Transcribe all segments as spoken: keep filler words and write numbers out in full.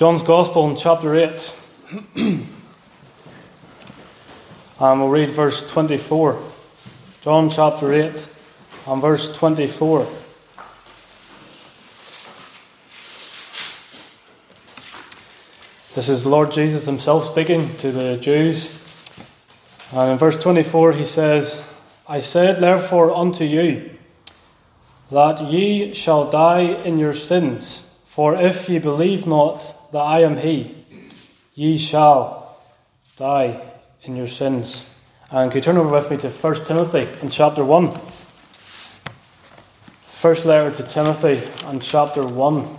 John's Gospel in chapter eight. And we'll read verse twenty-four. John chapter eight and verse twenty-four. This is the Lord Jesus himself speaking to the Jews. And in verse twenty-four he says, I said therefore unto you, that ye shall die in your sins. For if ye believe not that I am he, ye shall die in your sins. And could you turn over with me to First Timothy in chapter one. First letter to Timothy in chapter one.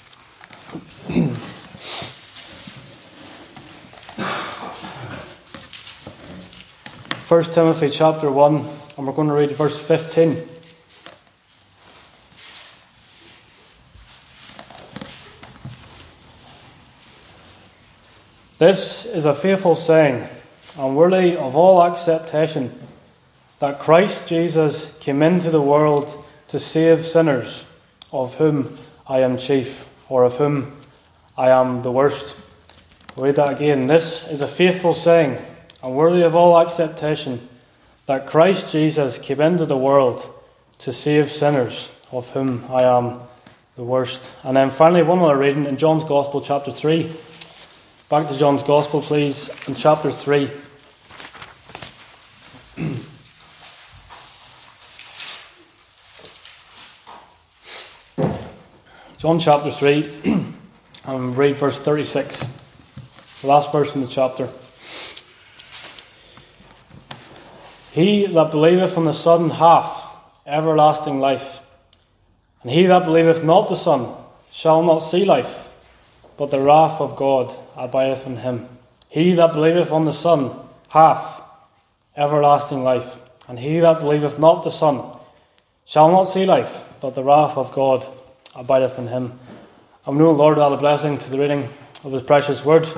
First Timothy chapter one, and we're going to read verse fifteen. This is a faithful saying, and worthy of all acceptation, that Christ Jesus came into the world to save sinners, of whom I am chief, or of whom I am the worst. We'll read that again. This is a faithful saying, and worthy of all acceptation, that Christ Jesus came into the world to save sinners, of whom I am the worst. And then finally, one other reading in John's Gospel, chapter three. Back to John's Gospel, please, in chapter three. John chapter three, and read verse thirty-six, the last verse in the chapter. He that believeth on the Son hath everlasting life, and he that believeth not the Son shall not see life, but the wrath of God abideth in him. He that believeth on the Son hath everlasting life, and he that believeth not the Son shall not see life, but the wrath of God abideth in him. And we know, Lord, add a blessing to the reading of his precious word.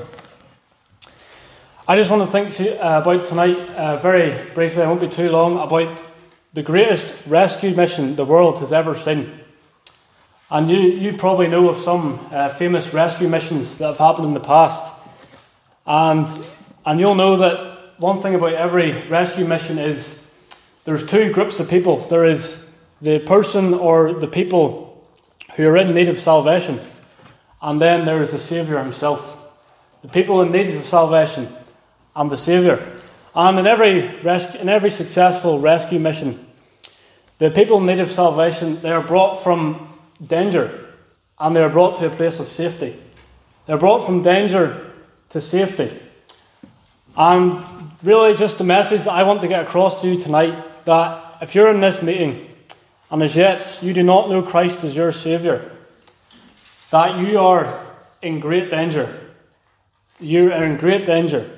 I just want to think to, uh, about tonight, uh, very briefly, I won't be too long, about the greatest rescue mission the world has ever seen. And you, you probably know of some uh, famous rescue missions that have happened in the past. And and you'll know that one thing about every rescue mission is there's two groups of people. There is the person or the people who are in need of salvation. And then there is the Saviour himself. The people in need of salvation and the Saviour. And in every rescue, in every successful rescue mission, the people in need of salvation, they are brought from danger, and they are brought to a place of safety. They're brought from danger to safety. And really just the message that I want to get across to you tonight, that if you're in this meeting and as yet you do not know Christ as your Saviour, that you are in great danger. You are in great danger.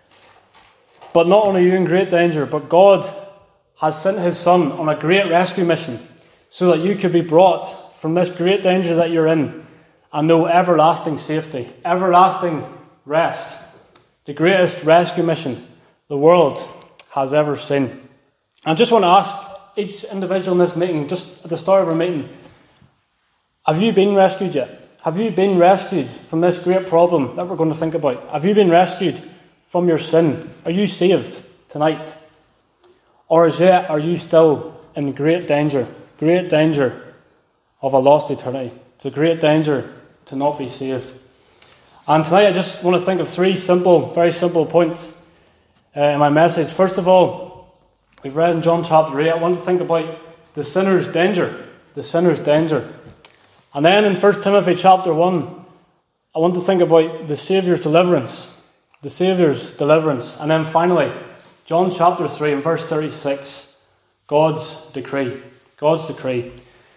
But not only are you in great danger, but God has sent his Son on a great rescue mission so that you could be brought from this great danger that you're in and know everlasting safety, everlasting rest, the greatest rescue mission the world has ever seen. I just want to ask each individual in this meeting, just at the start of our meeting, have you been rescued yet? Have you been rescued from this great problem that we're going to think about? Have you been rescued from your sin? Are you saved tonight? Or as yet are you still in great danger, great danger of a lost eternity? It's a great danger to not be saved. And tonight I just want to think of three simple, very simple points uh, in my message. First of all, we've read in John chapter eight, I want to think about the sinner's danger, the sinner's danger. And then in First Timothy chapter one, I want to think about the Saviour's deliverance, the Saviour's deliverance. And then finally, John chapter three and verse thirty-six, God's decree, God's decree.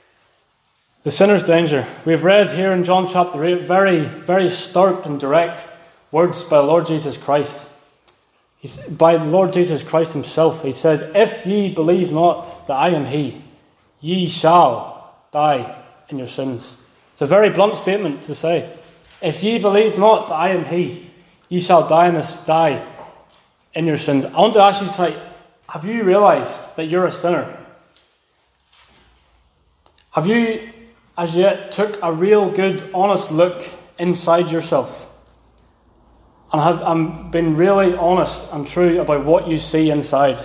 The sinner's danger. We've read here in John chapter eight very, very stark and direct words by the Lord Jesus Christ. He's, by the Lord Jesus Christ himself. He says, if ye believe not that I am he, ye shall die in your sins. It's a very blunt statement to say. If ye believe not that I am he, ye shall die in, this, die in your sins. I want to ask you tonight, have you realised that you're a sinner? Have you as yet took a real good, honest look inside yourself and have and been really honest and true about what you see inside.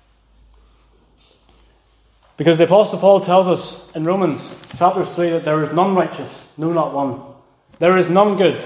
Because the Apostle Paul tells us in Romans chapter three that there is none righteous, no, not one. There is none good.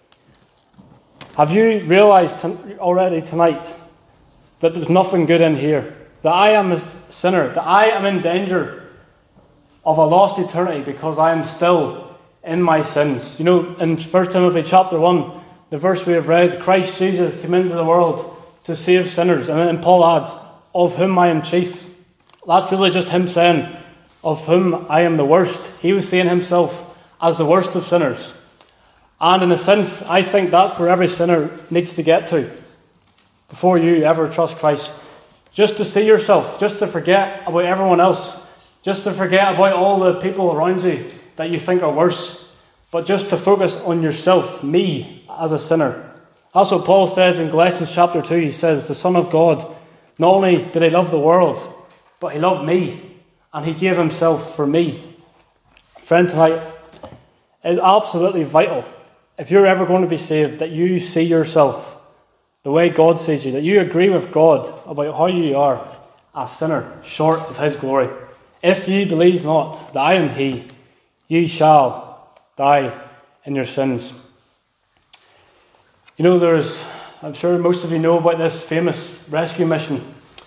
Have you realized already tonight that there's nothing good in here? That I am a sinner, that I am in danger of a lost eternity because I am still in my sins. You know, in First Timothy chapter one, the verse we have read, Christ Jesus came into the world to save sinners. And then Paul adds, of whom I am chief. That's really just him saying, of whom I am the worst. He was seeing himself as the worst of sinners. And in a sense, I think that's where every sinner needs to get to before you ever trust Christ. Just to see yourself, just to forget about everyone else, just to forget about all the people around you that you think are worse, but just to focus on yourself, me, as a sinner. That's what Paul says in Galatians chapter two. He says, the Son of God, not only did he love the world, but he loved me, and he gave himself for me. Friend, tonight is absolutely vital, if you're ever going to be saved, that you see yourself the way God sees you, that you agree with God about how you are a sinner short of his glory. If ye believe not that I am he, ye shall die in your sins. You know, there's, I'm sure most of you know about this famous rescue mission.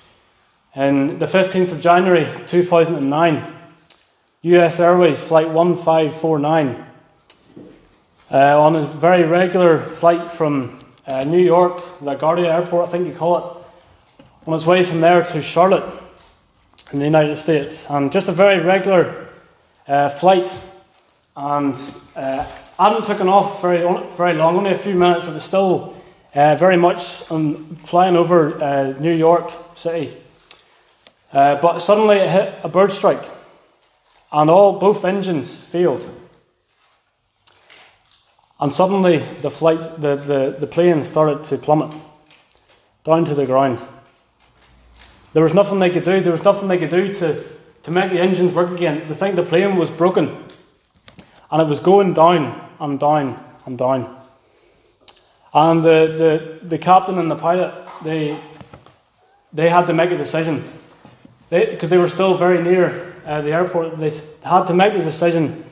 On the fifteenth of January two thousand nine, U S Airways Flight one five four nine, uh, on a very regular flight from uh, New York, LaGuardia Airport, I think you call it, on its way from there to Charlotte in the United States. And just a very regular uh, flight, and uh, hadn't taken off very very long, only a few minutes. It was still uh, very much um, flying over uh, New York City. Uh, but suddenly it hit a bird strike, and all both engines failed. And suddenly the flight, the, the, the plane started to plummet down to the ground. There was nothing they could do. There was nothing they could do to, to make the engines work again. The thing, the plane was broken, and it was going down and down and down. And the, the, the captain and the pilot, they they had to make a decision. They, because they were still very near uh, the airport, they had to make the decision: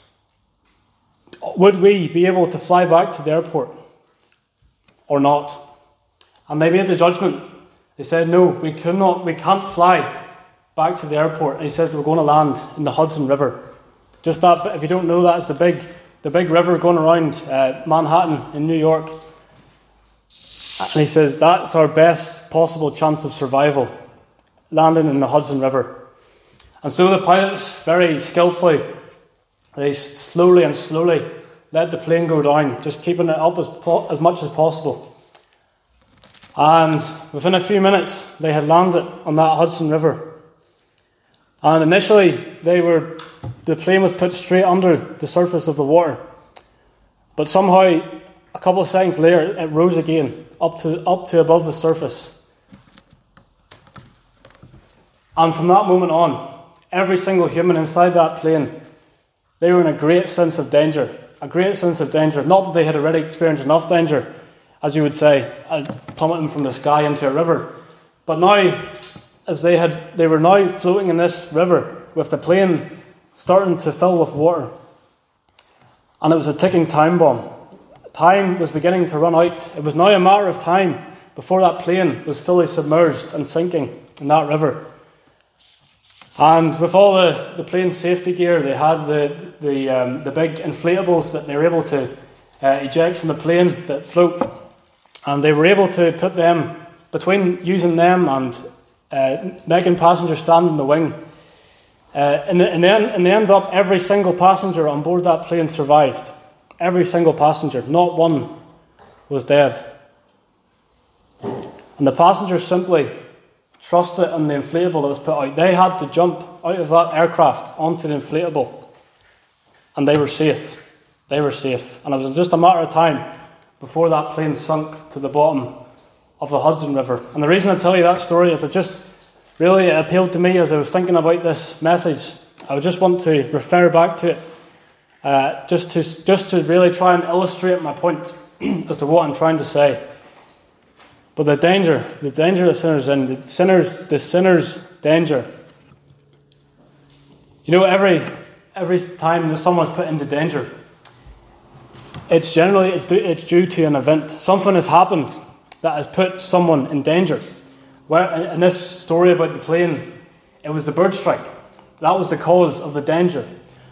would we be able to fly back to the airport or not? And they made the judgment. They said, no, we cannot, we can't fly back to the airport. And he says we're going to land in the Hudson River. Just that, if you don't know that, it's the big, the big river going around uh, Manhattan in New York. And he says that's our best possible chance of survival, landing in the Hudson River. And so the pilots, very skillfully, they slowly and slowly let the plane go down, just keeping it up as, po- as much as possible. And within a few minutes, they had landed on that Hudson River. And initially, they were the plane was put straight under the surface of the water. But somehow, a couple of seconds later, it rose again, up to up to above the surface. And from that moment on, every single human inside that plane, they were in a great sense of danger. A great sense of danger. Not that they had already experienced enough danger, as you would say, plummeting from the sky into a river. But now, as they had, they were now floating in this river with the plane starting to fill with water. And it was a ticking time bomb. Time was beginning to run out. It was now a matter of time before that plane was fully submerged and sinking in that river. And with all the, the plane safety gear, they had the the um, the big inflatables that they were able to uh, eject from the plane that float. And they were able to put them, between using them and uh, making passengers stand in the wing. Uh, and, and then, and they end up, every single passenger on board that plane survived. Every single passenger, not one was dead. And the passengers simply trusted in the inflatable that was put out. They had to jump out of that aircraft onto the inflatable, and they were safe. They were safe. And it was just a matter of time before that plane sunk to the bottom of the Hudson River. And the reason I tell you that story is it just really appealed to me as I was thinking about this message. I would just want to refer back to it. uh, just to just to really try and illustrate my point as to what I'm trying to say. But the danger, the danger that sinners in, the sinners, the sinner's danger. You know, every every time that someone's put into danger, it's generally it's due, it's due to an event. Something has happened that has put someone in danger. Where in this story about the plane, it was the bird strike. That was the cause of the danger.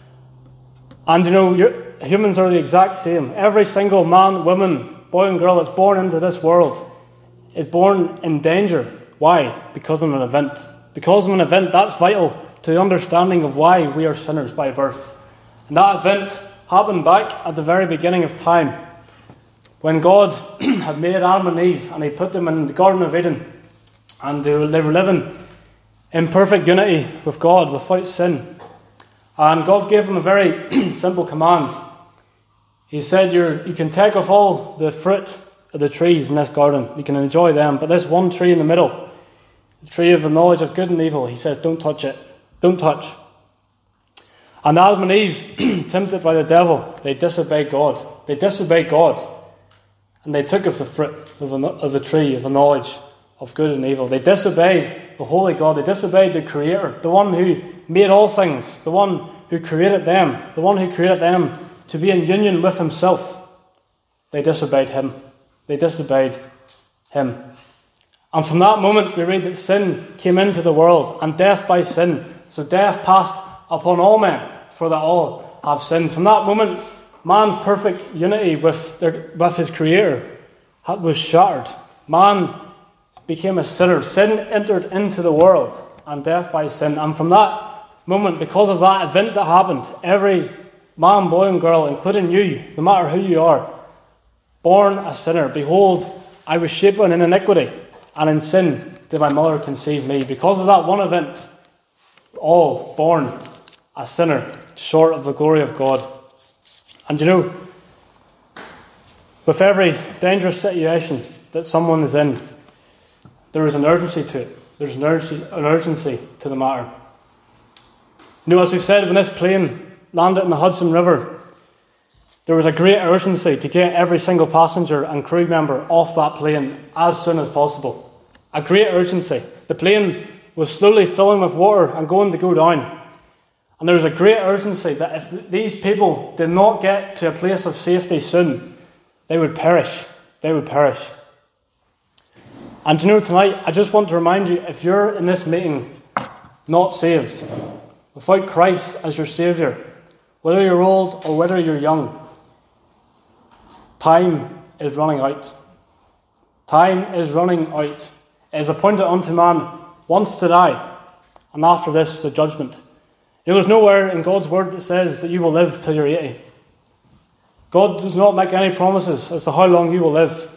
And you know, you're, humans are the exact same. Every single man, woman, boy and girl that's born into this world is born in danger. Why? Because of an event. Because of an event, that's vital to the understanding of why we are sinners by birth. And that event happened back at the very beginning of time, when God had made Adam and Eve and He put them in the Garden of Eden, and they were, they were living in perfect unity with God, without sin. And God gave them a very simple command. He said, You're, you can take off all the fruit of the trees in this garden. You can enjoy them. But this one tree in the middle, the tree of the knowledge of good and evil, He says, don't touch it. Don't touch. And Adam and Eve, tempted by the devil, they disobeyed God. They disobeyed God. And they took of the fruit of the, of the tree of the knowledge of good and evil. They disobeyed the holy God. They disobeyed the Creator, the one who made all things, the one who created them, the one who created them to be in union with Himself. They disobeyed Him. They disobeyed Him. And from that moment we read that sin came into the world, and death by sin. So death passed upon all men, for that all have sinned. From that moment, man's perfect unity with, their, with his Creator was shattered. Man became a sinner. Sin entered into the world, and death by sin. And from that moment, because of that event that happened, every man, boy and girl, including you, no matter who you are, born a sinner. Behold, I was shapen in iniquity, and in sin did my mother conceive me. Because of that one event, all born a sinner, short of the glory of God. And you know, with every dangerous situation that someone is in, there is an urgency to it. There's an urgency, an urgency to the matter. You know, as we've said, when this plane landed in the Hudson River, there was a great urgency to get every single passenger and crew member off that plane as soon as possible. A great urgency. The plane was slowly filling with water and going to go down. And there was a great urgency that if these people did not get to a place of safety soon, they would perish. They would perish. And you know, tonight, I just want to remind you, if you're in this meeting not saved, without Christ as your Saviour, whether you're old or whether you're young, time is running out. Time is running out. It is appointed unto man once to die, and after this, the judgment. You know, there's nowhere in God's word that says that you will live till you're eighty. God does not make any promises as to how long you will live.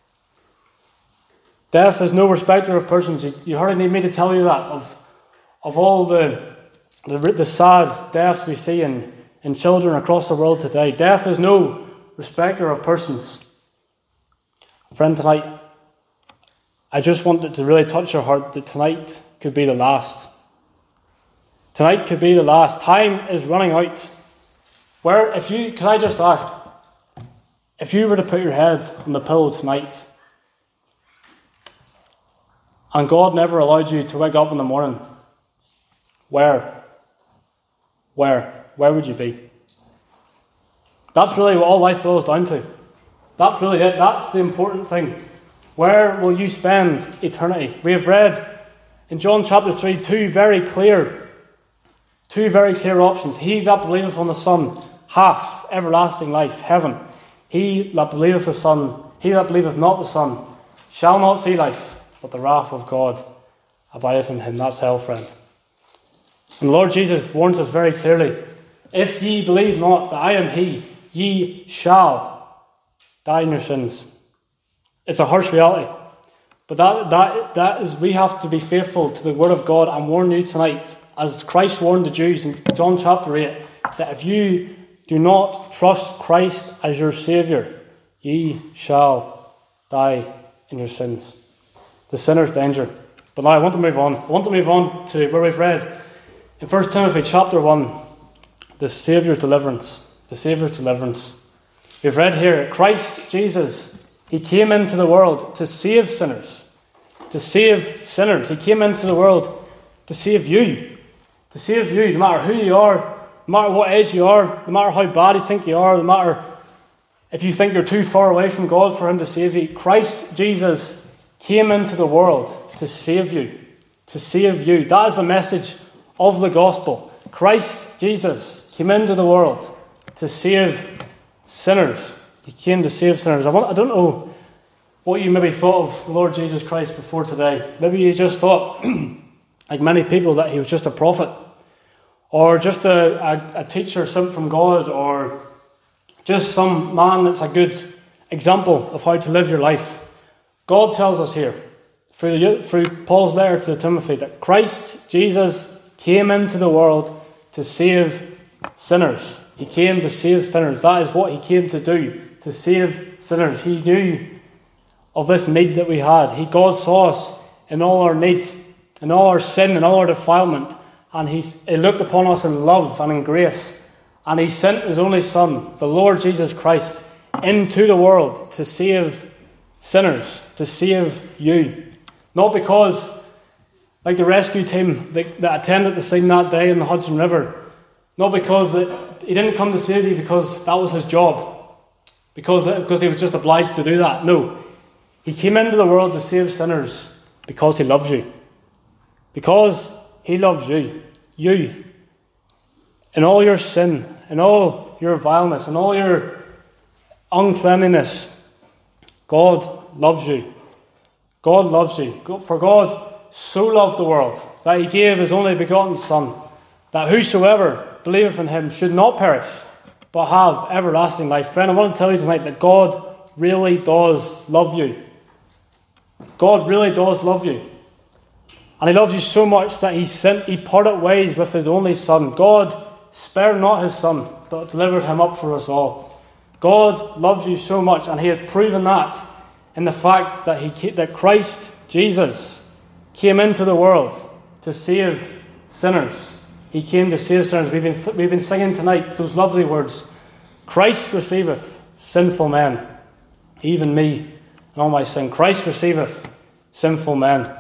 Death is no respecter of persons. You, you hardly need me to tell you that. Of of all the the, the sad deaths we see in, in children across the world today, death is no respecter of persons. Friend, tonight, I just wanted to really touch your heart that tonight could be the last. Tonight could be the last. Time is running out. Where, if you, can I just ask, if you were to put your head on the pillow tonight, and God never allowed you to wake up in the morning, where? Where? Where would you be? That's really what all life boils down to. That's really it. That's the important thing. Where will you spend eternity? We have read in John chapter three two very clear, two very clear options. He that believeth on the Son hath everlasting life, heaven. He that believeth the Son, he that believeth not the Son, shall not see life, but the wrath of God abideth in him. That's hell, friend. And the Lord Jesus warns us very clearly, if ye believe not that I am He, ye shall die in your sins. It's a harsh reality. But that, that, that is, we have to be faithful to the Word of God and warn you tonight, as Christ warned the Jews in John chapter eight, that if you do not trust Christ as your Saviour, ye shall die in your sins. The sinner's danger. But now I want to move on. I want to move on to where we've read in First Timothy chapter one, the Saviour's deliverance. to save us deliverance. We've read here, Christ Jesus, he came into the world to save sinners. To save sinners. He came into the world to save you. To save you, no matter who you are, no matter what age you are, no matter how bad you think you are, no matter if you think you're too far away from God for him to save you. Christ Jesus came into the world to save you. To save you. That is the message of the gospel. Christ Jesus came into the world to save sinners. He came to save sinners. I, want, I don't know what you maybe thought of the Lord Jesus Christ before today. Maybe you just thought, like many people, that he was just a prophet, or just a, a, a teacher sent from God, or just some man that's a good example of how to live your life. God tells us here, through, the, through Paul's letter to Timothy, that Christ Jesus came into the world to save sinners. He came to save sinners. That is what he came to do, to save sinners. He knew of this need that we had. He, God saw us in all our need, in all our sin, in all our defilement, and he, he looked upon us in love and in grace, and he sent his only Son, the Lord Jesus Christ, into the world to save sinners, to save you. Not because, like the rescue team that, that attended the scene that day in the Hudson River, not because that he didn't come to save you because that was his job, because, because he was just obliged to do that. No, he came into the world to save sinners because he loves you. Because he loves you. You. In all your sin, in all your vileness, in all your uncleanliness, God loves you. God loves you. For God so loved the world that he gave his only begotten Son, that whosoever believeth in him should not perish, but have everlasting life. Friend, I want to tell you tonight that God really does love you. God really does love you. And he loves you so much that he sent, he parted ways with his only Son. God spared not his Son, but delivered him up for us all. God loves you so much, and he had proven that in the fact that he that Christ Jesus came into the world to save sinners. He came to save sinners. We've been, we've been singing tonight those lovely words. Christ receiveth sinful men, even me and all my sin. Christ receiveth sinful men.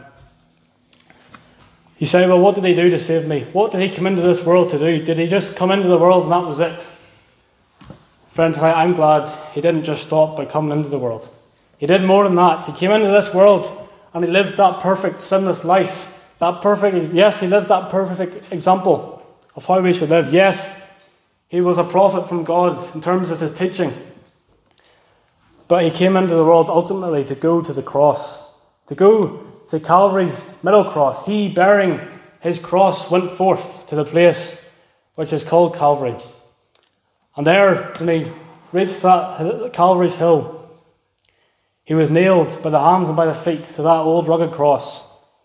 You say, well, what did he do to save me? What did he come into this world to do? Did he just come into the world and that was it? Friend, tonight I'm glad he didn't just stop by coming into the world. He did more than that. He came into this world and he lived that perfect, sinless life. That perfect, yes, he lived that perfect example of how we should live. Yes, he was a prophet from God in terms of his teaching. But he came into the world ultimately to go to the cross, to go to Calvary's middle cross. He, bearing his cross, went forth to the place which is called Calvary. And there, when he reached that Calvary's hill, he was nailed by the hands and by the feet to that old rugged cross.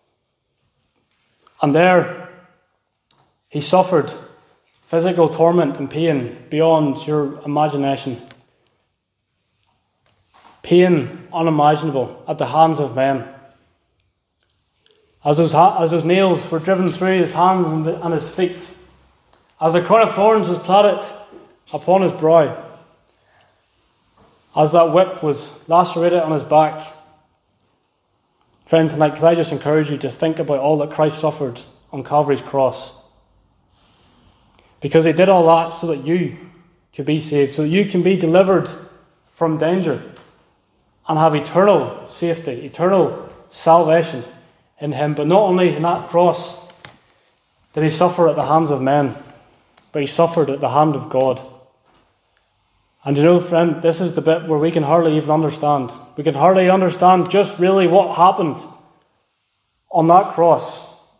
And there, he suffered physical torment and pain beyond your imagination. Pain unimaginable at the hands of men. As those, ha- as those nails were driven through his hands and, the, and his feet, as a crown of thorns was plaited upon his brow, as that whip was lacerated on his back. Friend, tonight, could I just encourage you to think about all that Christ suffered on Calvary's cross? Because he did all that so that you could be saved, so that you can be delivered from danger and have eternal safety, eternal salvation in him. But not only in that cross did he suffer at the hands of men, but he suffered at the hand of God. And you know, friend, this is the bit where we can hardly even understand. We can hardly understand just really what happened on that cross.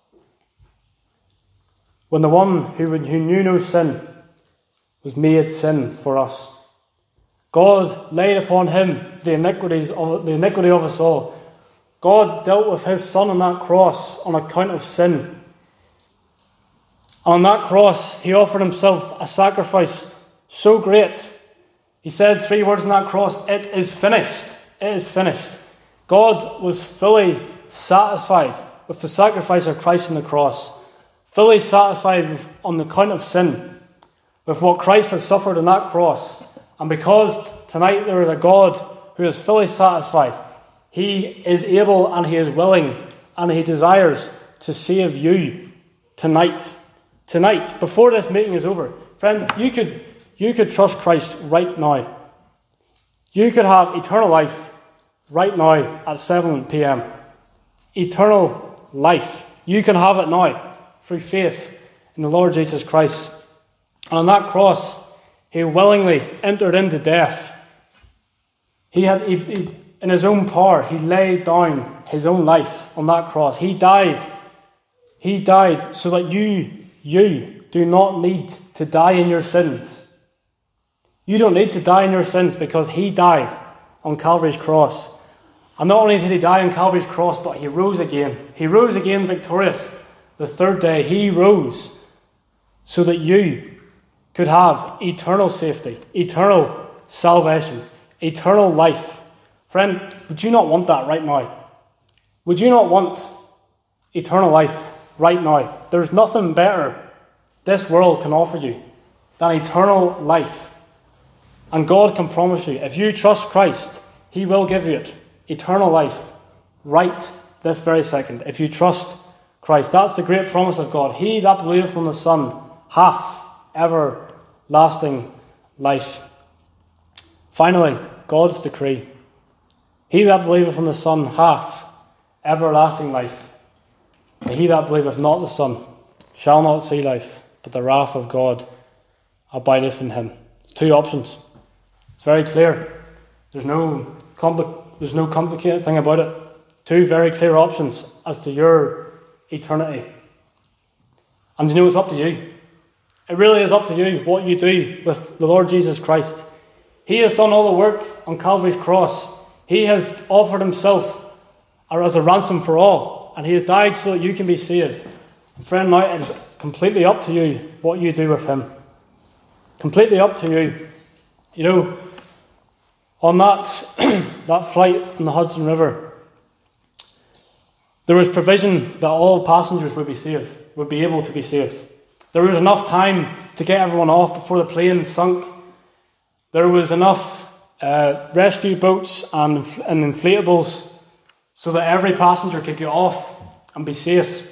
When the one who, who knew no sin was made sin for us. God laid upon him the iniquities of the iniquity of us all. God dealt with his Son on that cross on account of sin. And on that cross, he offered himself a sacrifice so great. He said three words on that cross, "It is finished." It is finished. God was fully satisfied with the sacrifice of Christ on the cross. Fully satisfied with, on the account of sin. with what Christ has suffered on that cross. And because tonight there is a God who is fully satisfied, he is able and he is willing and he desires to save you tonight. Tonight, before this meeting is over. Friend, you could, you could trust Christ right now. You could have eternal life right now at seven p.m. Eternal life. You can have it now through faith in the Lord Jesus Christ. And on that cross, he willingly entered into death. He had, he, he, in his own power, he laid down his own life on that cross. He died. He died so that you, you do not need to die in your sins. You don't need to die in your sins because he died on Calvary's cross. And not only did he die on Calvary's cross, but he rose again. He rose again victorious. The third day, he rose so that you could have eternal safety, eternal salvation, eternal life. Friend, would you not want that right now? Would you not want eternal life right now? There's nothing better this world can offer you than eternal life. And God can promise you, if you trust Christ, he will give you it. Eternal life right this very second. If you trust Christ. That's the great promise of God. He that believeth on the Son hath everlasting life. Finally, God's decree. He that believeth on the Son hath everlasting life. But he that believeth not the Son shall not see life, but the wrath of God abideth in him. Two options. It's very clear. There's no compli- there's no complicated thing about it. Two very clear options as to your eternity. And you know, it's up to you. It really is up to you what you do with the Lord Jesus Christ. He has done all the work on Calvary's cross. He has offered himself as a ransom for all. And he has died so that you can be saved. And friend, now it is completely up to you what you do with him. Completely up to you. You know, on that, that flight on the Hudson River, there was provision that all passengers would be saved, would be able to be saved. There was enough time to get everyone off before the plane sunk. There was enough uh, rescue boats and, and inflatables so that every passenger could get off and be safe.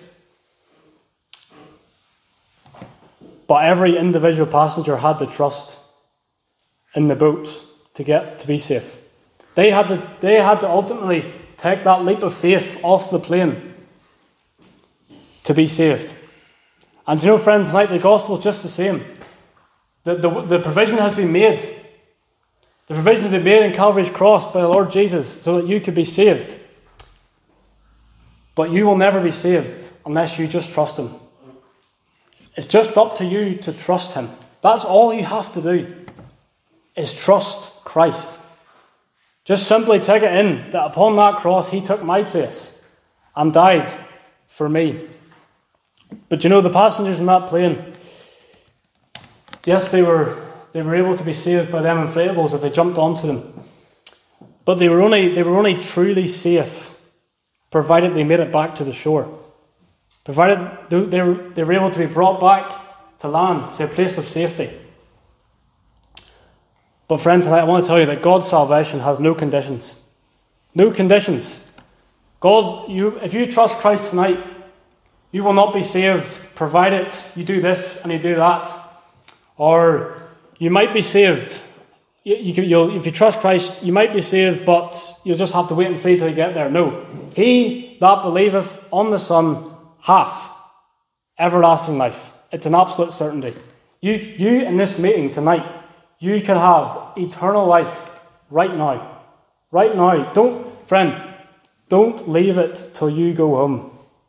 But every individual passenger had to trust in the boats to get to be safe. They had to, they had to ultimately take that leap of faith off the plane to be saved. And you know, friends, tonight the gospel is just the same. The, the, the provision has been made. The provision has been made in Calvary's cross by the Lord Jesus so that you could be saved. But you will never be saved unless you just trust him. It's just up to you to trust him. That's all you have to do, is trust Christ. Just simply take it in that upon that cross he took my place and died for me. But you know, the passengers in that plane, yes, they were they were able to be saved by them inflatables if they jumped onto them. But they were only they were only truly safe provided they made it back to the shore. Provided they, they, were, they were able to be brought back to land, to a place of safety. But friend, tonight I want to tell you that God's salvation has no conditions. No conditions. God, you, if you trust Christ tonight, you will not be saved provided you do this and you do that. Or you might be saved. You, you, you'll, if you trust Christ, you might be saved, but you'll just have to wait and see till you get there. No. He that believeth on the Son hath everlasting life. It's an absolute certainty. You, you in this meeting tonight, you can have eternal life right now. Right now. Don't, friend, don't leave it till you go home.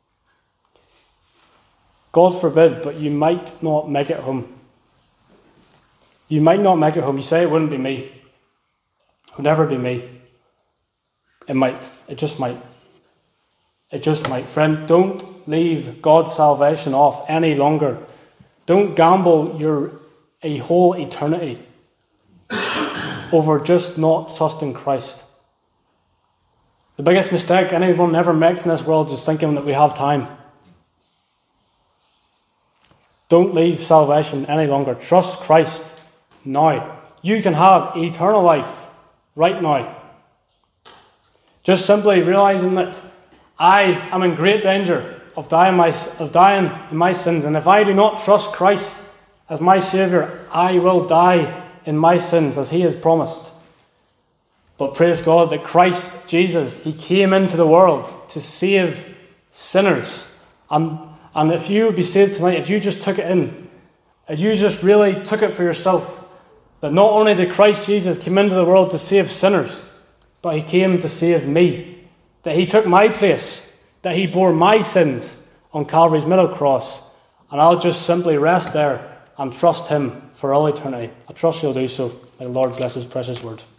God forbid, but you might not make it home. You might not make it home. You say it wouldn't be me. It would never be me. It might. It just might. It just might. Friend, don't leave God's salvation off any longer. Don't gamble your a whole eternity over just not trusting Christ. The biggest mistake anyone ever makes in this world is thinking that we have time. Don't leave salvation any longer. Trust Christ now. You can have eternal life right now. Just simply realizing that I am in great danger of dying, my, of dying in my sins. And if I do not trust Christ as my Saviour, I will die in my sins as He has promised. But praise God that Christ Jesus, He came into the world to save sinners. And, and if you would be saved tonight, if you just took it in, if you just really took it for yourself, that not only did Christ Jesus come into the world to save sinners, but He came to save me. That He took my place, that He bore my sins on Calvary's middle cross. And I'll just simply rest there and trust Him for all eternity. I trust you'll do so. May the Lord bless His precious word.